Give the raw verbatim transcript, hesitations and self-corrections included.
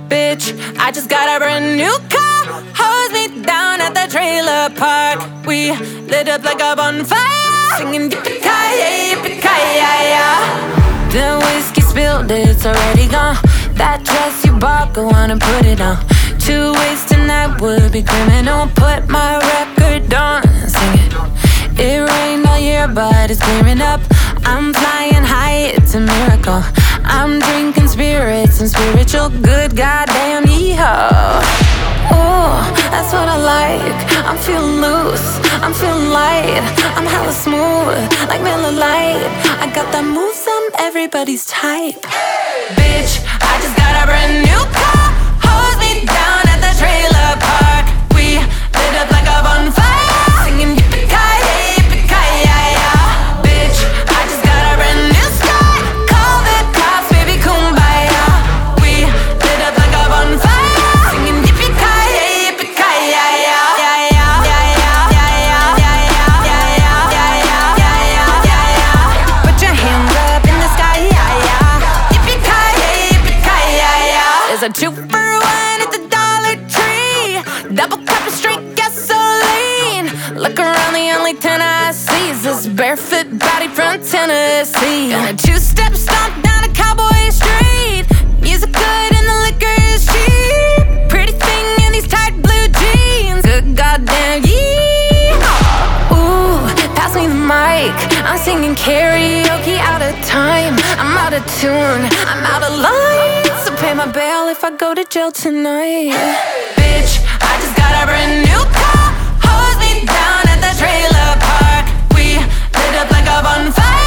Bitch, I just got a brand new car. Hose me down at the trailer park. We lit up like a bonfire, singing yippee-ki-yay, yippee-ki-yay. The whiskey spilled, it's already gone. That dress you bought, go on and put it on. Two ways tonight would be criminal. Put my record on, sing it. It rained all year, but it's clearing up. I'm flying high, it's a miracle. I'm drinking spirits and spiritual. Good goddamn yeehaw. Ooh, that's what I like. I'm feeling loose, I'm feeling light. I'm hella smooth, like Miller Lite. I got the moves, I'm everybody's type. Bitch, I just got a brand new car. Hose me down at the trailer park. We lit up like a bonfire, singing yippee-ki-yay, yippee-ki-yay. Bitch, I just got a brand new start. Call the cops, baby, kumbaya. We lit up like a bonfire, singing yippee-ki-yay, yippee-ki-yay. Put your hands up in the sky, yippee-ki-yay, yippee-ki-yay. There's a two for one at the Dollar Tree. Double cup of straight gasoline. Look around, the only ten I see is this barefoot body from Tennessee. And a two-step stomp down a cowboy street. Music good and the liquor is cheap. Pretty thing in these tight blue jeans. Good goddamn yeah. Ooh, pass me the mic. I'm singing karaoke out of time. I'm out of tune, I'm out of line. So pay my bail if I go to jail tonight. Bitch, I just got a brand new car. Hose me down at the trailer park. We lit up like a bonfire.